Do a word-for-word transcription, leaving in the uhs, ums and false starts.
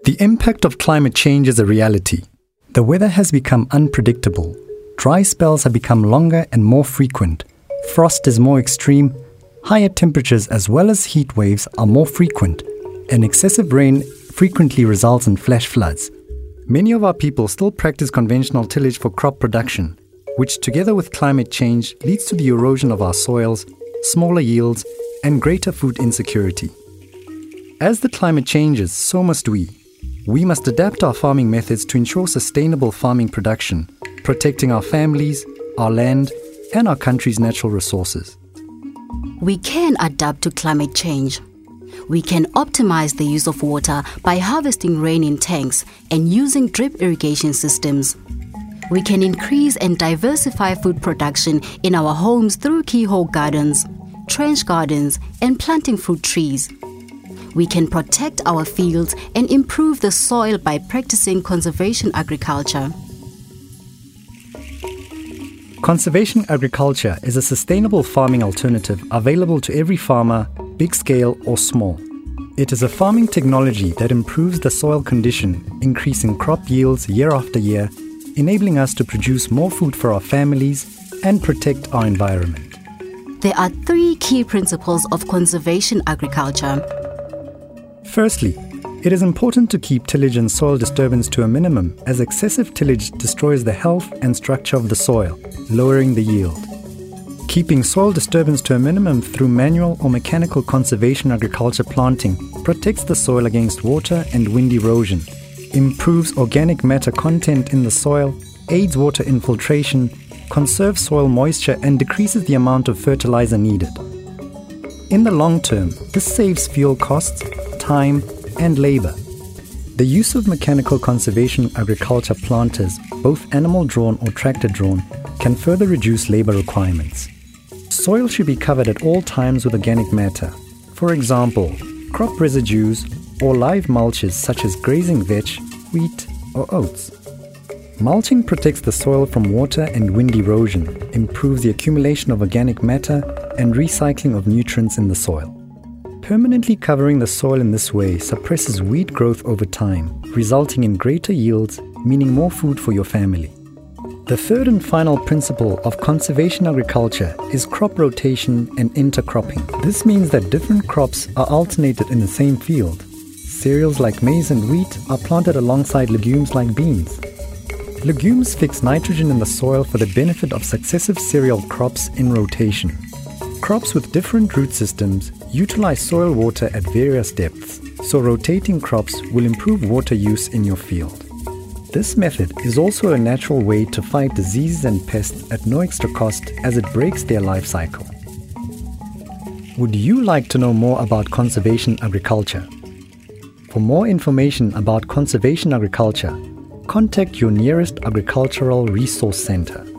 The impact of climate change is a reality. The weather has become unpredictable. Dry spells have become longer and more frequent. Frost is more extreme. Higher temperatures as well as heat waves are more frequent. And excessive rain frequently results in flash floods. Many of our people still practice conventional tillage for crop production, which together with climate change leads to the erosion of our soils, smaller yields, and greater food insecurity. As the climate changes, so must we. We must adapt our farming methods to ensure sustainable farming production, protecting our families, our land, and our country's natural resources. We can adapt to climate change. We can optimize the use of water by harvesting rain in tanks and using drip irrigation systems. We can increase and diversify food production in our homes through keyhole gardens, trench gardens, and planting fruit trees. We can protect our fields and improve the soil by practicing conservation agriculture. Conservation agriculture is a sustainable farming alternative available to every farmer, big scale or small. It is a farming technology that improves the soil condition, increasing crop yields year after year, enabling us to produce more food for our families and protect our environment. There are three key principles of conservation agriculture. Firstly, it is important to keep tillage and soil disturbance to a minimum, as excessive tillage destroys the health and structure of the soil, lowering the yield. Keeping soil disturbance to a minimum through manual or mechanical conservation agriculture planting protects the soil against water and wind erosion, improves organic matter content in the soil, aids water infiltration, conserves soil moisture, and decreases the amount of fertilizer needed. In the long term, this saves fuel costs, time, and labor. The use of mechanical conservation agriculture planters, both animal-drawn or tractor-drawn, can further reduce labor requirements. Soil should be covered at all times with organic matter. For example, crop residues or live mulches such as grazing vetch, wheat, or oats. Mulching protects the soil from water and wind erosion, improves the accumulation of organic matter, and recycling of nutrients in the soil. Permanently covering the soil in this way suppresses weed growth over time, resulting in greater yields, meaning more food for your family. The third and final principle of conservation agriculture is crop rotation and intercropping. This means that different crops are alternated in the same field. Cereals like maize and wheat are planted alongside legumes like beans. Legumes fix nitrogen in the soil for the benefit of successive cereal crops in rotation. Crops with different root systems utilize soil water at various depths, so rotating crops will improve water use in your field. This method is also a natural way to fight diseases and pests at no extra cost, as it breaks their life cycle. Would you like to know more about conservation agriculture? For more information about conservation agriculture, contact your nearest agricultural resource center.